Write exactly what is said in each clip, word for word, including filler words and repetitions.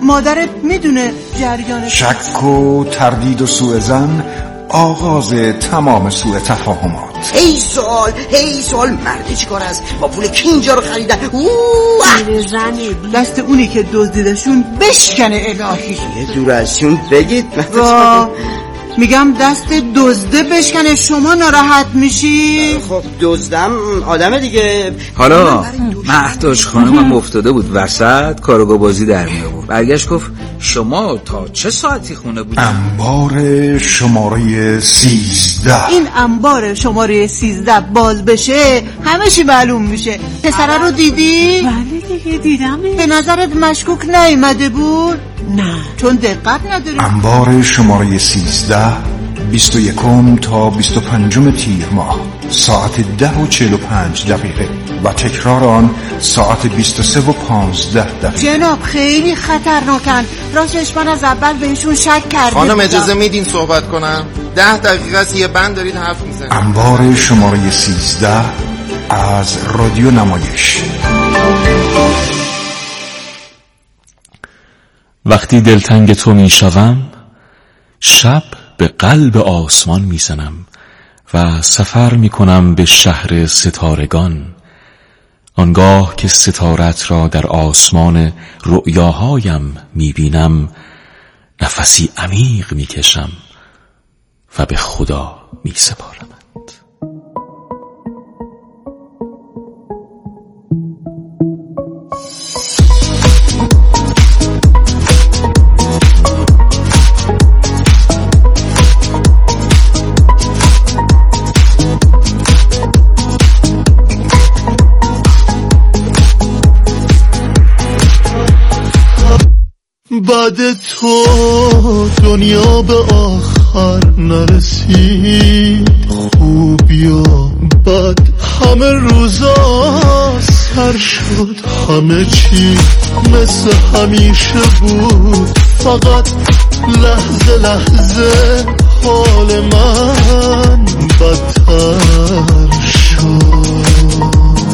مادرت میدونه جریان شک و تردید و سوء ظن آغاز تمام سوء تفاهمات. هی سوال هی سوال مرده چی کار است؟ با پول کی اینجا رو خریدن؟ دست اونی که دزدیدشون بشکنه الهی. یه دور ازشون بگید. میگم دست دزده بشکنه شما ناراحت میشی؟ خب دزدم آدمه دیگه. حالا مهداش خانمم افتاده بود وسط کارگاه بازی در می آورد. برگشت گفت شما تا چه ساعتی خونه بودید؟ انبار شماره سیزده. این انبار شماره سیزده باز بشه همه چی معلوم میشه. پسره رو دیدی؟ بله دیگه دیدم. به نظرت مشکوک نیامده بود؟ نه چون دقت نداری. انبار شماره سیزده بیست و یکم تا بیست و پنجم تیر ماه ساعت ده و چهل و پنج دقیقه و تکرار آن ساعت بیست و سه و پانزده دقیقه. جناب خیلی خطرناکن. راستش من از اول بهشون شک کردم. خانم اجازه میدین صحبت کنم؟ ده دقیقه است یه بند دارید حرف میزنید. انبار شماره سیزده از رادیو نمایش. وقتی دلتنگ تو میشوم شب به قلب آسمان میزنم و سفر میکنم به شهر ستارگان. آنگاه که ستارت را در آسمان رؤیاهایم میبینم نفسی عمیق میکشم و به خدا میسپارم. بعد تو دنیا به آخر نرسید. خوبی و بد همه روزا سر شد. همه چی مثل همیشه بود. فقط لحظه لحظه حال من بدتر شد.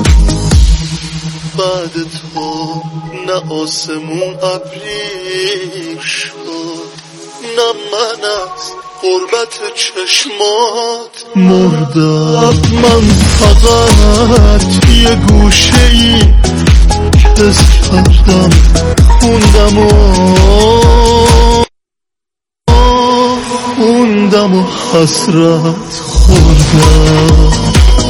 بعد تو نه آسمون ابری شد نه من از قربت چشمات مردم. من فقط یه گوشه ای کس کردم خوندم و خوندم و حسرت خوردم.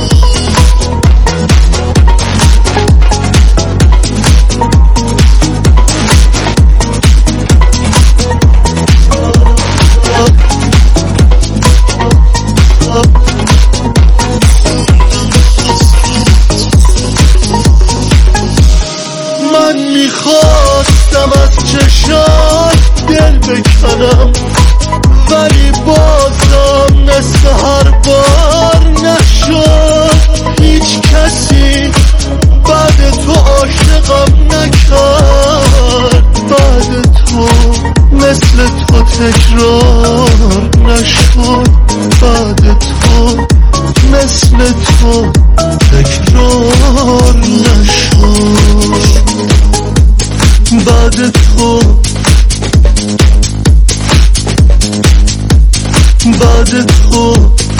میخواستم از چشات دل بکنم ولی بازم مثل هر بار نشد. هیچ کسی بعد تو عاشقم نکرد. بعد تو مثل تو تکرار نشد. بعد تو مثل تو تکرار نشد. بعد تو بعد تو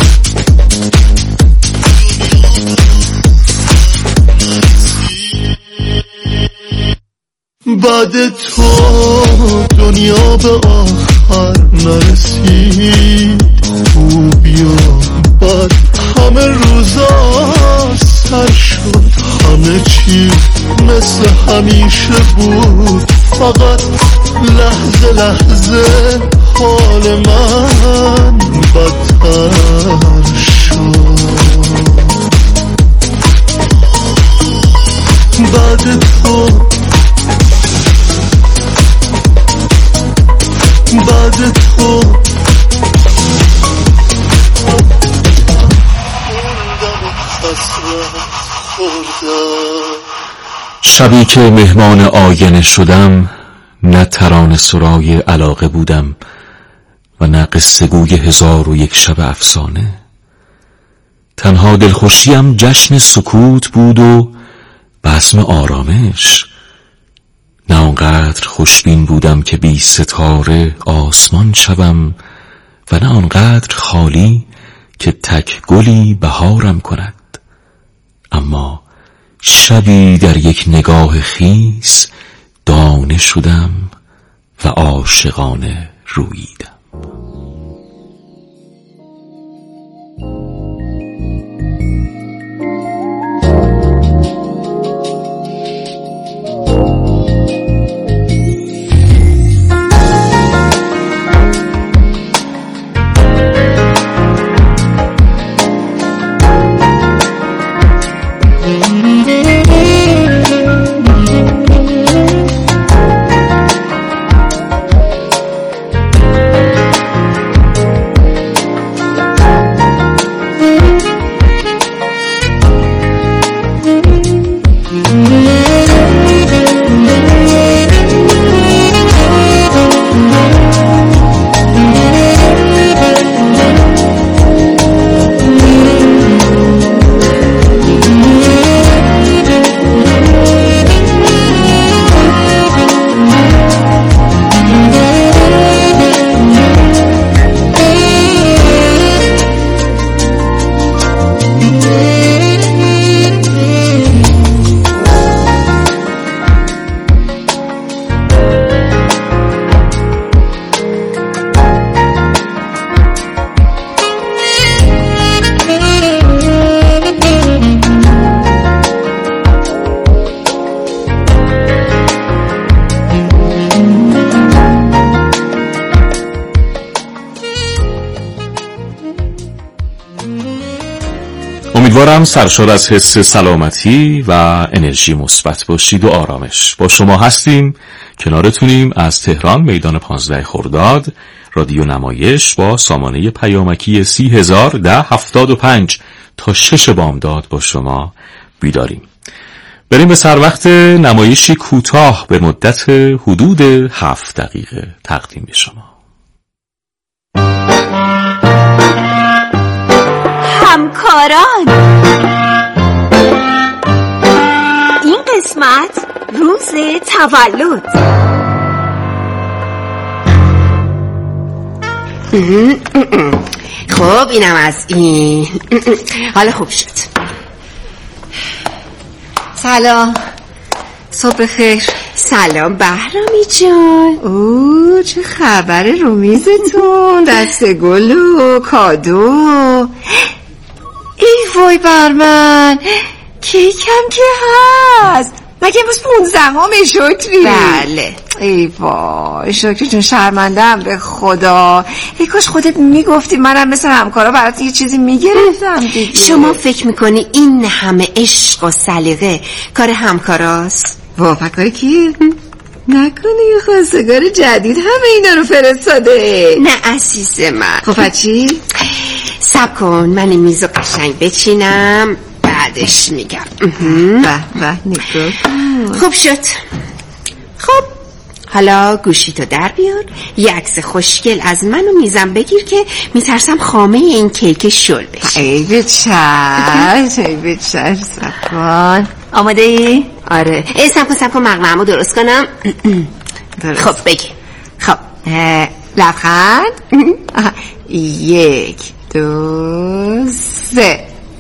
بعد تو دنیا به آخر نرسید. خوبی و بد همه روزا سر شد. همه چی مثل همیشه بود. فقط لحظه لحظه حال من بدتر شد. بعد تو بعد تو شبی که مهمان آینه شدم نه ترانه سرای علاقه بودم و نه قصه گوی هزار و یک شب افسانه. تنها دلخوشیم جشن سکوت بود و بزم آرامش. نه آنقدر خوشبین بودم که بی ستاره آسمان شوم و نه آنقدر خالی که تک گلی بهارم کند. اما شبی در یک نگاه خیس دانه شدم و عاشقانه روییدم. امیدوارم سرشار از حس سلامتی و انرژی مثبت باشید و آرامش. با شما هستیم، کنارتونیم از تهران، میدان پانزده خرداد، رادیو نمایش با سامانه پیامکی سی هزار ده هفتاد و پنج تا شش بامداد با شما بیداریم. بریم به سر وقت نمایشی کوتاه به مدت حدود هفت دقیقه تقدیم به شما. همکاران، این قسمت روز تولد. خب اینم از این. حالا خوب شد. سلام، صبح خیر. سلام بهرامی جان. اوه چه خبر رو میزتون؟ دسته گل و کادو. ای وای بر من، کیکم که هست. مگه امروز پونزدهم شکری؟ بله. ای وای شکری جون، شرمندم به خدا. ای کاش خودت میگفتی، منم مثل همکارا برات یه چیزی میگرفتم دیگه. شما فکر میکنی این همه عشق و سلیقه کار همکاراست؟ واقعا کار کیه؟ نکنه یه خواستگار جدید همه اینا رو فرستاده؟ نه عزیز من. خب چی؟ صبر کن من این میزو قشنگ بچینم بعدش میگم. به به نگاه کن. خوب شد. خب حالا گوشیتو در بیار، یه عکس خوشگل از من و میزم بگیر که میترسم خامه این کیک شل بشه. ای بچش ای بچش. صبر کن. آماده ای؟ آره. ای صبر کن صبر کن مقنعه‌مو درست کنم. درست. خب بگی. خب لبخند. یک دو سه.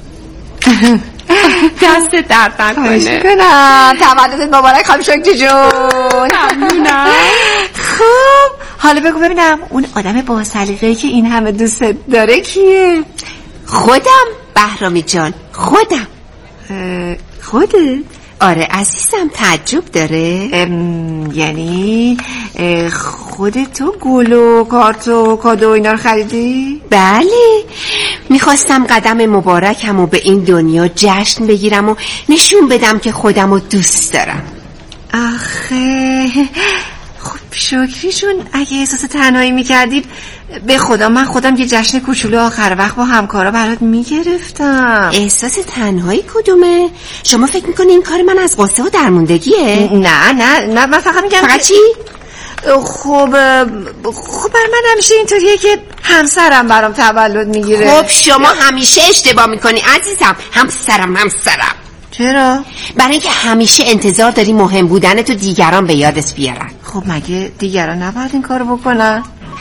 دست درد نکنه. کنم تولدت مبارک خانم شکری جون. ممنونم. خب حالا بگو ببینم اون آدم با سلیقه‌ای که این همه دوست داره کیه؟ خودم بهرامی جان، خودم. خودت؟ آره عزیزم، تعجب داره؟ یعنی خودت تو گل و کارت و کادو اینا رو خریدی؟ بله، میخواستم قدم مبارکم و به این دنیا جشن بگیرم و نشون بدم که خودم رو دوست دارم. آخه خب شکری جون، اگه احساس تنهایی میکردید به خدا من خودم یه جشن کوچولو آخر وقت با همکارا برات میگرفتم. احساس تنهایی کدومه؟ شما فکر میکنی این کار من از قصه و درموندگیه؟ نه نه نه من فقط میگم فقط چی؟ خب خب بر من همیشه اینطوریه که همسرم برام تولد میگیره. خب شما همیشه اشتباه میکنی عزیزم. همسرم همسرم چرا؟ برای اینکه همیشه انتظار داری مهم بودن تو دیگران به یادت بیارن. خب مگه دیگران نباید این کارو بکنن؟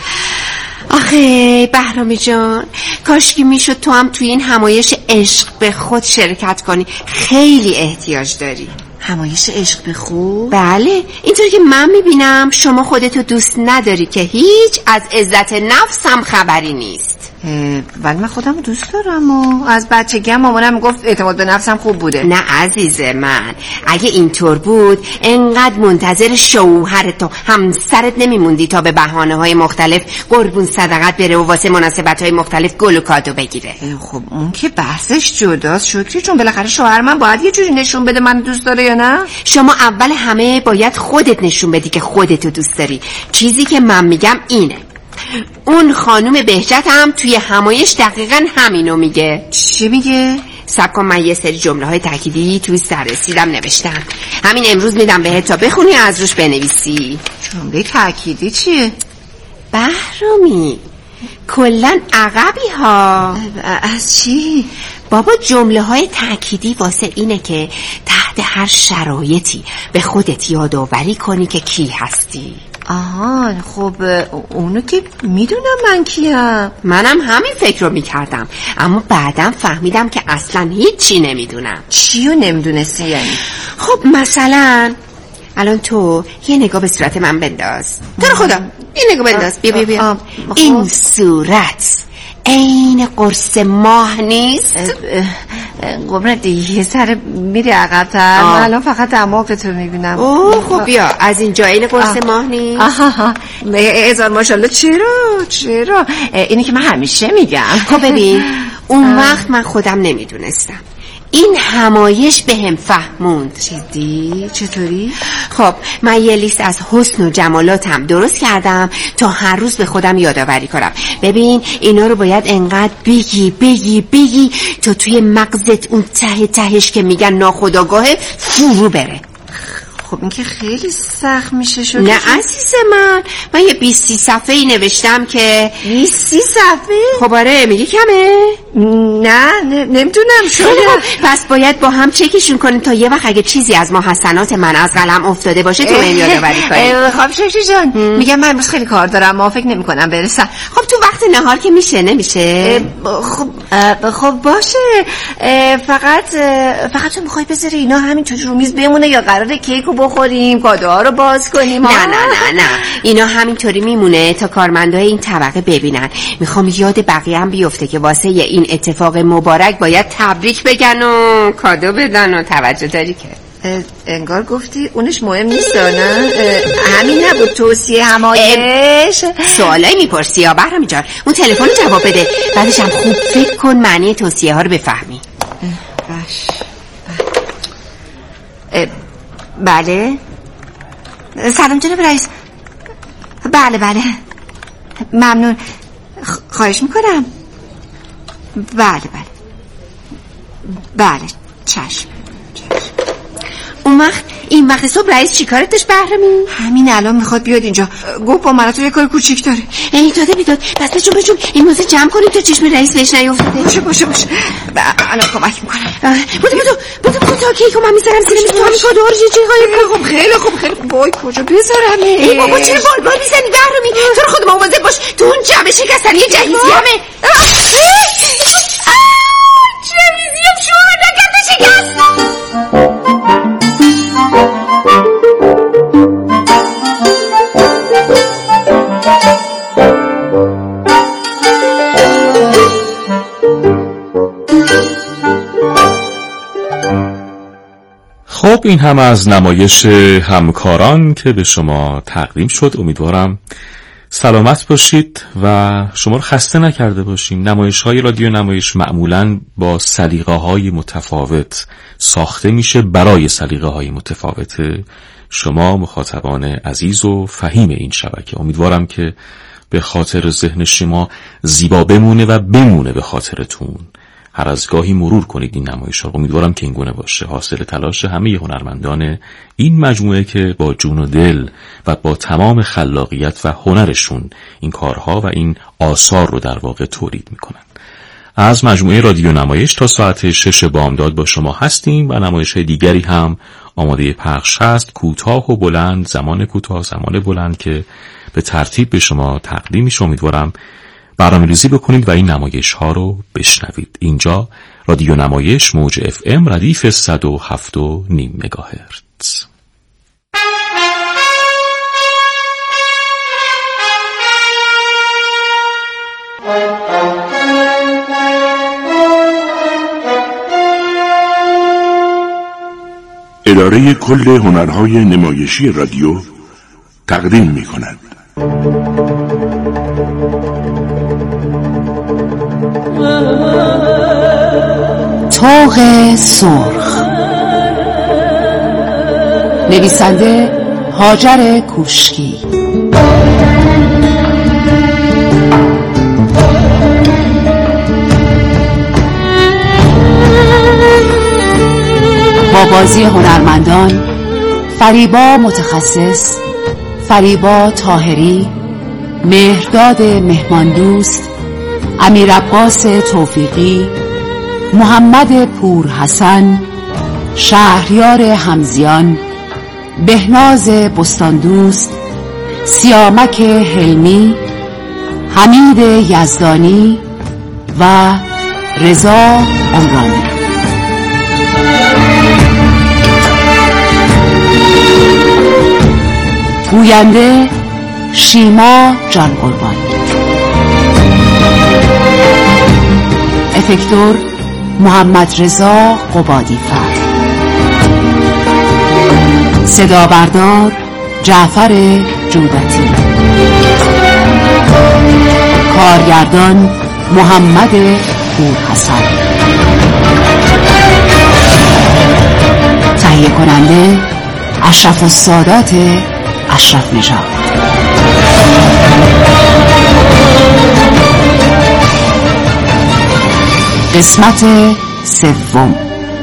آخه بهرامی جان، کاش که میشد تو هم توی این همایش عشق به خود شرکت کنی. خیلی احتیاج داری. همایش عشق به خود؟ بله، اینطوری که من میبینم شما خودتو دوست نداری که هیچ از عزت نفس هم خبری نیست. ولی من خودم دوست دارم و از بچگی هم مامانم گفت اعتماد به نفسم خوب بوده. نه عزیز من، اگه اینطور بود انقدر منتظر شوهرت و همسرت نمیموندی تا به بهانه های مختلف قربون صدقت بره و واسه مناسبت های مختلف گل و کادو بگیره. خب اون که بحثش جداست شکری، چون بالاخره شوهر من باید یه جوری نشون بده من دوست داره یا نه. شما اول همه باید خودت نشون بدی که خودتو دوست داری. چیزی که من میگم اینه. اون خانم بهجت هم توی همایش دقیقاً همینو میگه. چی میگه؟ صبر کن، من یه سری جمله های تأکیدی توی سررسیدم نوشتم. همین امروز میدم بهت تا بخونی از روش بنویسی. جمله تأکیدی چیه؟ بهرامی کلن عقبی ها. از چی؟ بابا جمله های تأکیدی واسه اینه که تحت هر شرایطی به خودت یادآوری کنی که کی هستی. آها، خب اونو که میدونم من کیم. منم همین فکر رو میکردم، اما بعدم فهمیدم که اصلا هیچی نمیدونم. چی رو نمیدونستی یعنی؟ خب مثلا الان تو یه نگاه به صورت من بنداز. تو رو خدا یه نگاه بنداز. بیا بیا بیا. این صورت این قرص ماه نیست؟ قمره دیگه یه سر میری عقب‌تر. من الان فقط دماغ تو میبینم. اوه خب بیا از اینجا این قرص ماه نیست؟ آها هزار ماشاءالله. چرا چرا اینی که من همیشه میگم. خب ببین اون وقت من خودم نمیدونستم، این همایش به هم فهموند. جدی؟ چطوری؟ خب من یه لیست از حسن و جمالاتم درست کردم تا هر روز به خودم یادآوری کنم. ببین اینا رو باید انقدر بگی بگی بگی تا توی مغزت اون ته تهش که میگن ناخودآگاه فرو بره. خب این که خیلی سخت میشه شد. نه عزیز من، من یه بیستی صفحه‌ای نوشتم که بیستی صفحه؟ خب آره میگه کمه؟ نه نمیدونم شده. پس باید با هم چکشون کنیم تا یه وقت اگه چیزی از ما حسنات من از قلم افتاده باشه تو این یادآوری کنیم. خب شکری جان میگم من امروز خیلی کار دارم، ما فکر نمی کنم برسم. خب تو وقت نهار که میشه نمیشه؟ خب خب باشه، فقط فقط تو میخوای بذاری اینا همینطوری رو میز بمونه یا قراره کیکو بخوریم کادوها رو باز کنیم؟ نه نه نه نه اینا همینطوری میمونه تا کارمندای این طبقه ببینن. میخوام یاد بقیه هم بیفته که واسه این اتفاق مبارک باید تبریک بگن و کادو بدن و توجه داری که انگار گفتی اونش مهم نیست. نه همین نبود توصیه همایش؟ سوالایی میپرسی یا بهرامی جان؟ اون تلفن رو جواب بده، بعدش هم خوب فکر کن معنی توصیه ها رو بفهمی. باش. بله سلام جناب رئیس. بله بله ممنون، خواهش میکنم. بله بله بله چشم. اون وقت این وقت صبح رئیس چیکارت داشت بهرامی؟ همین الان میخواد بیاد اینجا، گفت با من تو یه کار کوچیک داره. ای داده بیداد بسته جون بجون این موزه جمع کنیم تا چشم رئیس بهش نیافتاده. باشه باشه باشه الان کمک میکنم. بودو بودو بودو بودو تا کیکو من میذارم زیر میز تو همین کادوها رو چه خب خیلی خوب خیلی خوب. وای کجا بذارم؟ ای بابا چرا بال بال میزنی بهرامی؟ تو رو خود مواظب باش، تو اون جمع شکستنی جهیزی همه جهیزی هم شما نکرده شکست. خب این هم از نمایش همکاران که به شما تقدیم شد. امیدوارم سلامت باشید و شما رو خسته نکرده باشیم. نمایش های رادیو نمایش معمولاً با سلیقه های متفاوت ساخته میشه برای سلیقه های متفاوت شما مخاطبان عزیز و فهیم این شبکه. امیدوارم که به خاطر ذهن شما زیبا بمونه و بمونه به خاطرتون. هر از گاهی مرور کنید این نمایش ها. امیدوارم که این گونه باشه، حاصل تلاش همه هنرمندان این مجموعه که با جون و دل و با تمام خلاقیت و هنرشون این کارها و این آثار رو در واقع تولید میکنن. از مجموعه رادیو نمایش تا ساعت شش بامداد با شما هستیم و نمایش دیگری هم آماده پخش هست، کوتاه و بلند، زمان کوتاه، زمان بلند که به ترتیب به شما تقدیم میشه. امیدوارم برنامه‌ریزی بکنید و این نمایش ها رو بشنوید. اینجا رادیو نمایش موج اف ام ردیف صد و هفت و نیم مگاهرتز. اداره کل هنرهای نمایشی رادیو تقدیم می کند. طوق سرخ، نویسنده هاجر کوشکی، با بازی هنرمندان فریبا متخصص، فریبا طاهری، مهرداد مهماندوست، امیر عباس توفیقی، محمد پور حسن، شهریار همزیان، بهناز بستاندوست، سیامک حلمی، حمید یزدانی و رضا عمرانی. گوینده شیما جان قربان، افکتور محمد رضا قبادی فر، صدا بردار جعفر جودتی، کارگردان محمد پور حسن، تهیه کننده اشرف السادات اشرف نژاد. قسمت سوم.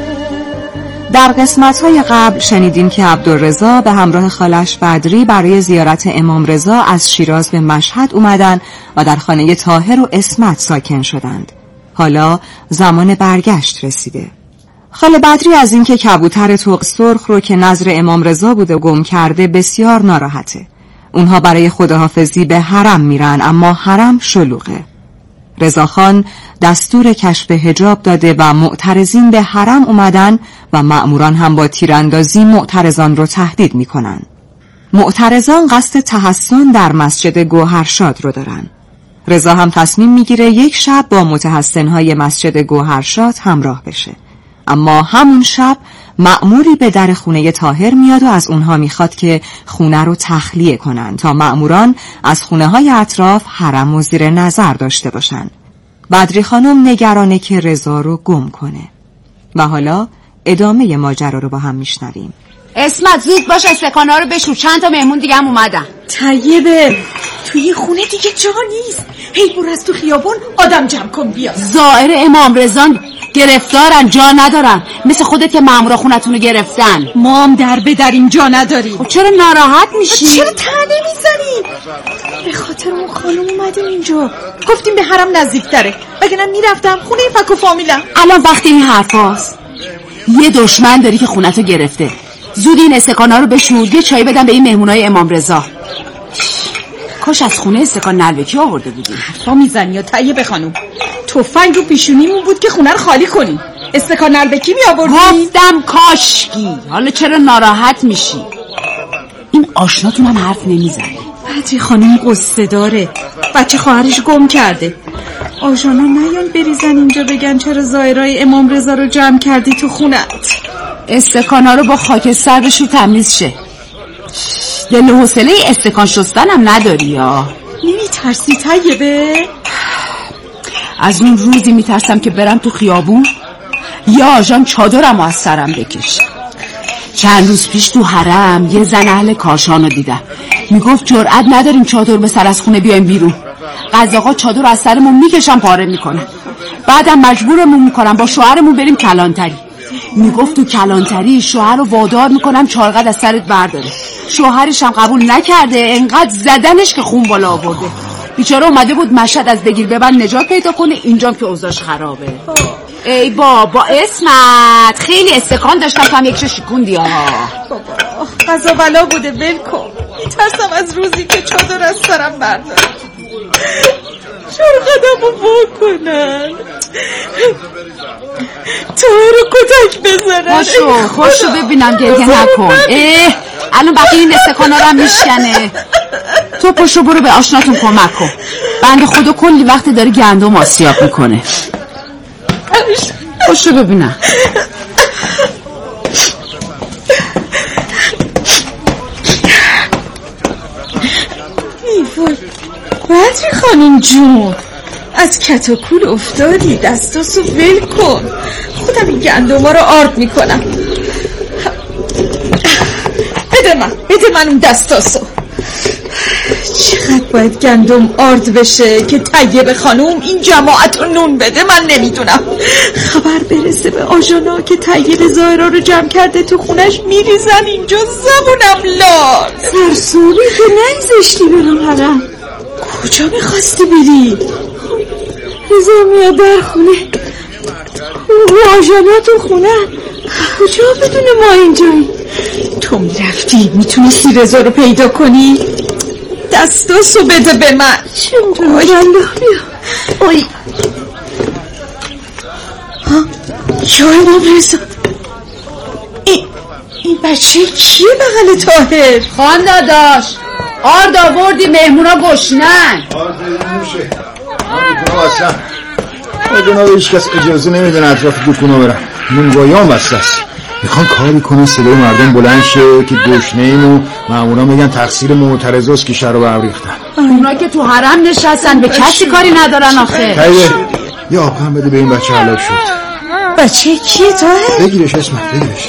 در قسمت‌های قبل شنیدیم که عبدالرضا به همراه خالش بدری برای زیارت امام رضا از شیراز به مشهد اومدن و در خانه طاهر و عصمت ساکن شدند. حالا زمان برگشت رسیده. خاله بدری از اینکه کبوتر طوق سرخ رو که نظر امام رضا بوده گم کرده بسیار ناراحته. اونها برای خداحافظی به حرم میرن، اما حرم شلوغه. رضاخان دستور کشف حجاب داده و معترضین به حرم اومدن و مأموران هم با تیراندازی معترضان رو تهدید میکنن. معترضان قصد تحصن در مسجد گوهرشاد رو دارن. رضا هم تصمیم میگیره یک شب با متحصنهای مسجد گوهرشاد همراه بشه. اما همون شب مأموری به در خونه طاهر میاد و از اونها میخواد که خونه رو تخلیه کنن تا مأموران از خونه های اطراف حرم و زیر نظر داشته باشن. بدری خانم نگرانه که رضا رو گم کنه. و حالا ادامه ماجرا رو با هم میشنویم. عصمت زود باش، استکانا رو بشور، چند تا مهمون دیگه هم اومدن. طیبه توی خونه دیگه جا نیست، هی برو از تو خیابون آدم جمع کن بیا. زائر امام رضا گرفتارن، جا ندارن، مثل خودت که مامورا خونتون رو گرفتن. ما هم در بدریم جا نداریم. خب چرا ناراحت میشی؟ چرا تنه میزنی؟ به خاطر اون خانم اومدیم اینجا، گفتیم به حرم نزدیکتره، وگرنه میرفتم خونه فک و فامیلم. الان وقتی این حرفاست. یه دشمن داری که خونتو گرفته. زود این استکانا رو بشور، یه چای بدم به این مهمونای امام رضا. کاش از خونه استکان نلوکی آورده بودیم. حرفا میزنی یا طیبه خانم؟ تفنگ رو پیشونیمون بود که خونه رو خالی کنیم. استکان نلوکی می آوردیم. گفتم کاشکی. حالا چرا ناراحت میشی؟ این آشناتون هم حرف نمیزنه. بدری خانم قصه داره، بچه خواهرش گم کرده. آژانا نیان بریزن اینجا بگن چرا زائرای امام رضا رو جمع کردی تو خونت. استکانا رو با خاکستر بشور تمیز شه. دل و حوصله استکان شستن هم نداری یا؟ نمیترسی طیبه؟ از اون روزی میترسم که برم تو خیابون یا آژان چادرم از سرم بکشه. چند روز پیش تو حرم یه زن اهل کاشانو دیدم، میگفت جرئت نداریم چادر به سر از خونه بیایم بیرون، قزاقا چادر از سرمون میکشن پاره میکنن، بعدم مجبورمون میکنن با شوهرمون بریم کلانتری. میگفت تو کلانتری شوهر رو وادار میکنم چارقد از سرت برداره. شوهرش هم قبول نکرده، انقدر زدنش که خون بالا آورده. بیچاره اومده بود مشهد از بگیر ببند نجات پیدا کنه، اینجا که اوضاعش خرابه. ای بابا اسمت خیلی استکان داشتم تو هم یکشو شکوندی ها. بابا قضا بلا بوده، ول کن. میترسم از روزی که چادر از سرم بردارم شرقدمو بکنن، طاهر رو کتک بزنن. خوشو خوشو ببینم گریه نکن. اه الان بقیه این استکانا رو هم میشکنه. تو پشو برو به آشناتون کمک کن. بنده خدا کلی وقت داره گندم آسیاب میکنه. خوشو ببینم. ایوای بدری خانم جون، از کتاکول افتادی، دستاسو ول کن. خودم این گندما رو آرد میکنم. بده من بده من اون دستاسو. چقدر باید گندم آرد بشه که طیب خانوم این جماعت رو نون بده؟ من نمیدونم. خبر برسه به آژانا که طیب زایرا رو جمع کرده تو خونش، میریزن اینجا زبونم لال. سرسوری که نگذاشتی برم حرم. کجا میخواستی بری؟ رضا میاد در خونه و آژانا تو خونه. کجا بدونه ما اینجایی؟ تو میرفتی میتونستی رضا رو پیدا کنی؟ دستاسو بده به من. چون بیا اوی ها یا امام رضا، این این بچه کیه بغل طاهر؟ خان داداش آرد آوردی مهمونا گشنن. آرد نمیشه دکونا بستن و جناب هیچ کس اجازه نمیدن اطراف دکونا برن. نونگاهی هم بسته است. میخوان کاری کنن صدای مردم بلند شه که گشنه ایم و مامورا میگن تقصیر معترضاست که شر رو به هم ریختن. اونا که تو حرم نشستن به کسی کاری ندارن آخه. خیلی یا آب هم بده به این بچه حلال شد. بچه کیه طاهر؟ بگیرش اسمت بگیرش.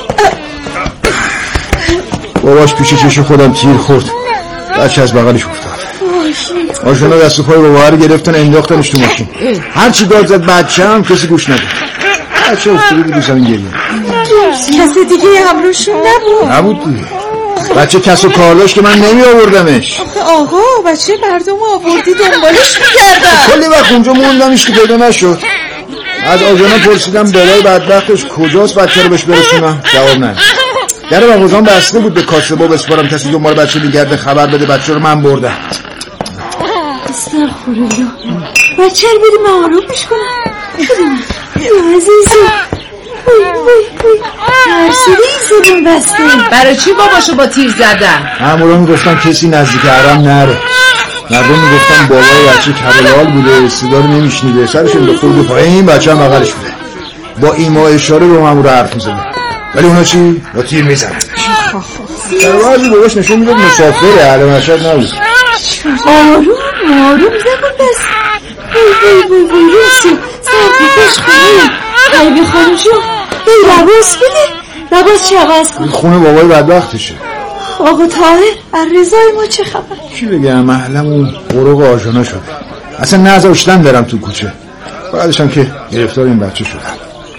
باباش پیش چش خودم تیر خورد، بچه از بغلش افتاد. آژانا دست و پای بابا رو گرفتن انداختنش تو ماشین. هرچی داد زد بچه هم کسی گوش نداد. بچه افتاده بود زمین گریه. کسی دیگه همروشون نبود؟ نبود دیگه. بچه کس و کار داشت که من نمی آوردمش. آقا بچه مردم آوردی دنبالش می‌کردن. کلی وقت اونجا موندمش که پیدا نشد. از آژانا پرسیدم بلای بدبختش کجاست بچه رو بهش برسونم، جواب نداد. در مغازه‌ام بسته بود به کاسبا بسپارم کسی دنبال بچه میگرده خبر بده، بچه رو من بردم. استغفرالله. بچه رو بریم آرومش کنم. عزیزی وای وای وای ترسیدی زبون بسته. برای چی باباشو با تیر زدن؟ مامورا میگفتن کسی نزدیک حرم نره. مردم میگفتن بابای بچه کرلال بوده، صدا رو نمیشنیده، سرش انداخته بود پایین، این بچه هم بغلش بوده. با ایما اشاره به مامورا حرف میزنه، ولی اونا چی؟ با تیر میزنن. در بعضی باباش نشون میداد مسافره، اهل مشهد نبود. آروم آروم زبون بست. وای وای وای وای روسو سرپیپش خونه. قیبی خانم جون بی لباس بده، لباس چه عوض کن. خونه بابای بدبختشه. آقا طاهر از رضای ما چه خبر؟ چی بگم، محلمون غرق آژانا شده، اصلا نذاشتن برم تو کوچه. بعدش هم که گرفتار این بچه شدم.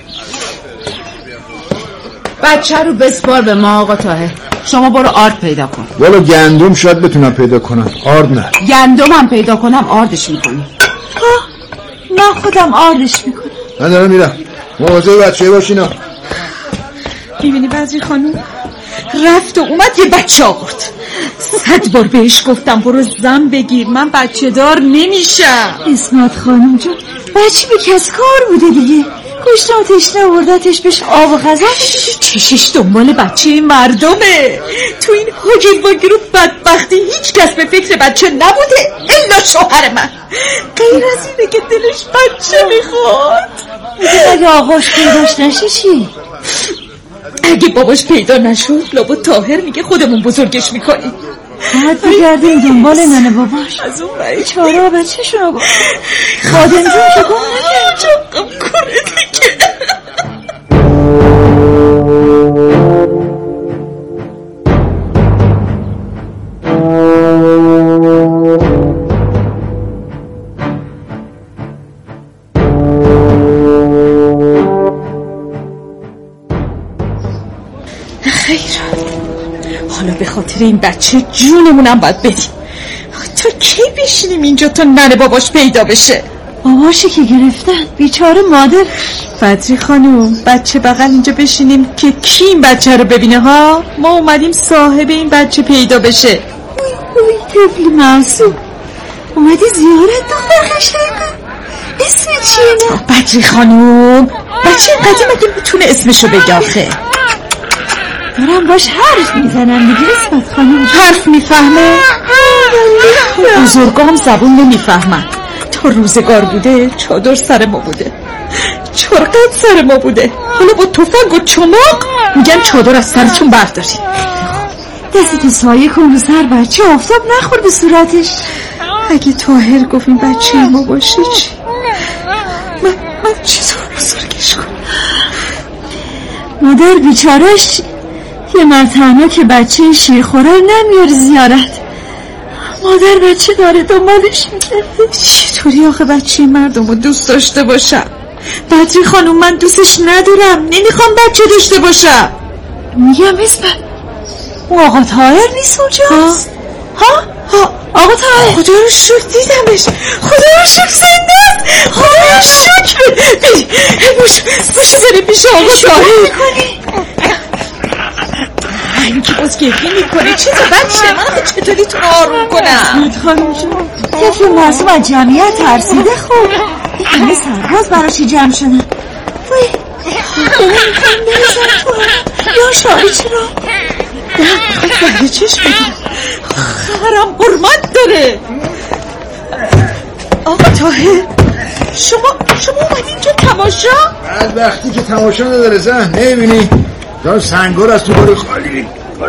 بچه رو بسپار به ما آقا طاهر، شما برو آرد پیدا کن. والا گندم شاید بتونم پیدا کنم، آرد نه. گندم هم پیدا کنم آردش میکنی. ها من خودم آردش میکنم. من دارم میرم، مواظب بچه باشینا. میبینی بدری خانوم رفت و اومد یه بچه آورد. صد بار بهش گفتم برو زن بگیر، من بچه دار نمیشم. اسمت خانم جون بچه بی کس کار بوده دیگه، کشته و تشنه آوردتش بهش آب و غذا. چشش دنبال بچه مردمه. تو این حجیل و گروه بدبختی هیچ کس به فکر بچه نبوده الا شوهر من. غیر از اینه که دلش بچه میخواد. اگه آقاش پیداش نشه چی؟ اگه باباش پیدا نشد لابد طاهر میگه خودمون بزرگش میکنیم. بعد بگردیم دنبال ننه باباش. از اون باید چارا بچه شو با خادم جون که گم نگه چقم کنه دیگه. حالا به خاطر این بچه جونمونم باید بدیم. تا کی بشینیم اینجا تا ننه باباش پیدا بشه؟ باباشی که گرفتن بیچاره مادر. بدری خانم بچه بغل اینجا بشینیم که کی این بچه رو ببینه ها؟ ما اومدیم صاحب این بچه پیدا بشه. اوی طفل معصوم اومدی زیارت دختر قشنگم. اسم چیه؟ بدری خانم بچه اینقدر مگه میتونه اسمشو بگه آخه؟ دارم باش حرف میزنم دیگه. اسمت خانم حرف میفهمه؟ بزرگام زبون نمیفهمن. تا روزگار بوده چادر سر ما بوده، چرقت سر ما بوده، حالا با تفنگ و چماق میگن چادر از سرتون برداری. دستتو سایه کن رو سر بچه، آفتاب نخور به صورتش. اگه طاهر گفت این بچه ما باشه چی؟ من, من چطور بزرگش کنم؟ مادر بیچارش یه مرتنها که بچه شیرخوره نمیاره زیارت. مادر بچه داره دنبالش میگرده. چطوری آخه بچه مردم رو دوست داشته باشم؟ بدری خانم من دوستش ندارم، نمیخوام بچه داشته باشم. میگم اسم اون آقا طاهر نیست اونجاست؟ ها؟ ها؟ آقا طاهر خدا رو شکر دیدمش، خدا رو شکر زنده، خدا رو شکر. بی بوش بوش زنی پیش آقا طاهر. این که باز گریه میکنه چه تا بچه من چطوری تو رو آروم کنم؟ اسمت خانم جون طفل معصوم از جمعیت ترسیده. خوب این همه سرباز براشی جمع شدن. وی داره میخوام بریزم تو یا شاری چرا؟ نه میخواد بگه چشم بگیرم، خرم حرمت داره. آقا طاهر شما شما اومدین اینجا تماشا؟ بعد وقتی که تماشا نداره زن نمیبینی دار سنگار از تو باری خالی.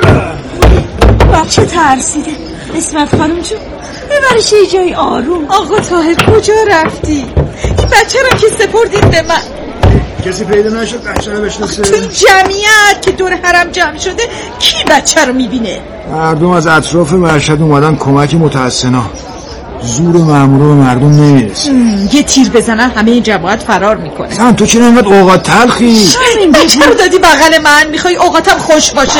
بچه ترسیده. اسمت خانم جون ببرش یه جای آروم. آقا طاهر کجا رفتی؟ این بچه رو که سپردید به من کسی پیدا نشد بچه رو بشناسه؟ تو جمعیت که دور حرم جمع شده کی بچه رو میبینه؟ مردم از اطراف مرشد اومدن کمک متحسنا. زور مامورا به مردم نمیرسه. یه تیر بزنن همه این جماعت فرار میکنه. زن تو چرا اینقدر اوقات تلخی؟ این بچه رو دادی بغل من، میخوای اوقاتم خوش باشه؟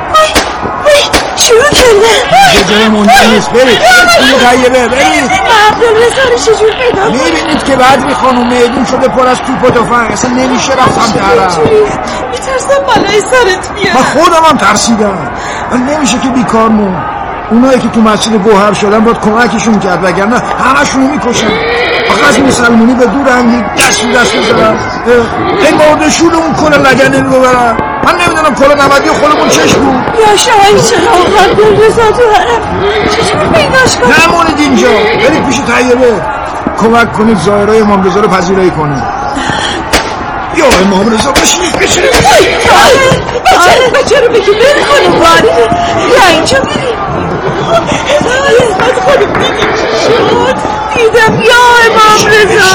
شروع کردن جای مونده نیست. برید این طیبه برید. عبدالرزا رو چجور پیدا کنم؟ میبینید که بدری خانم میدون شده پر از توپ و تفنگ، اصلا نمیشه رفتم طرف. میترسم بالای سرت بیاد. من خودم هم ترسیدم. من نمیشه که بیکار مون. اونایی که تو مسجد گوهر شدن باید کمکشون کرد وگرنه همشونو میکشن. آخه از مسلمونی به دور هم دست و دست بزنن. این مردشون اون کل لگنه رو ببرن. من نمیدونم کل نمدی و خودمون چش بود. یا شایی چرا آقا دلرزا تو حرم چجور پیداش کنم؟ نمونید اینجا، برید پیش طیبه کمک کنید ظاهرای امام رضا رو پذیرایی کنید. یا امام رضا باشید بشینید. بچه بچه رو بگی بری کنم باری یا اینجا بریم. اسمت خانم دیدی چی شد؟ دیدم یا امام رضا.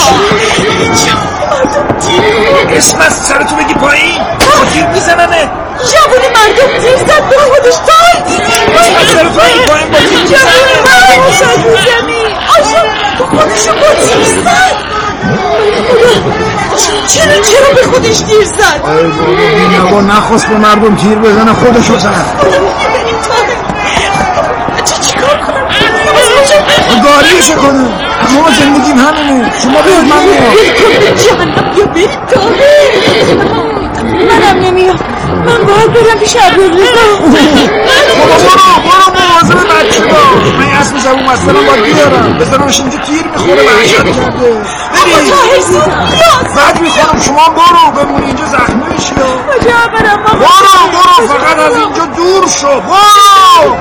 اسمت سرتو بگی پایین با تیر میزننه. جوانی مردم تیر زد به خودش. تای دیدی اسمت سرتو بگی پایین با تیر جوانی مردم زد رو زمین. آشا به خودشو با تیر زد. چرا چرا به خودش تیر زد؟ ای بابا بینوا نخواست به مردم تیر بزنه خودشو زد. چیکار کنم؟ گاریشو کنم. ما زندگیم همینه. شما بیاد من میام. جهنم یا برید طاهر. منم نمیام. من باید برم پیش عبدالرزا. بابا برو برو مواظب بچه باش. من اسم زبون مسترم باید بیارم بذارمش اینجا تیر میخوره وحشت کرده. برید بعد میخوام شما برو بمونی اینجا زخمی بشی. کجا برم بابا؟ برو برو فقط از اینجا دور شو. برو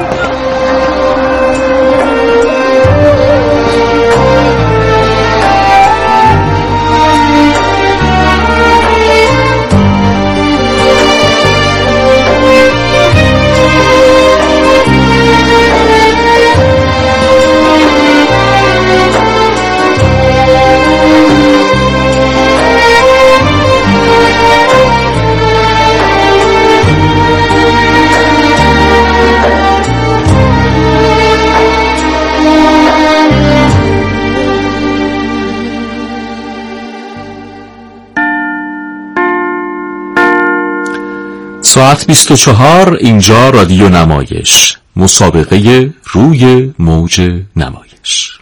ساعت بیست و چهار. اینجا رادیو نمایش. مسابقه روی موج نمایش.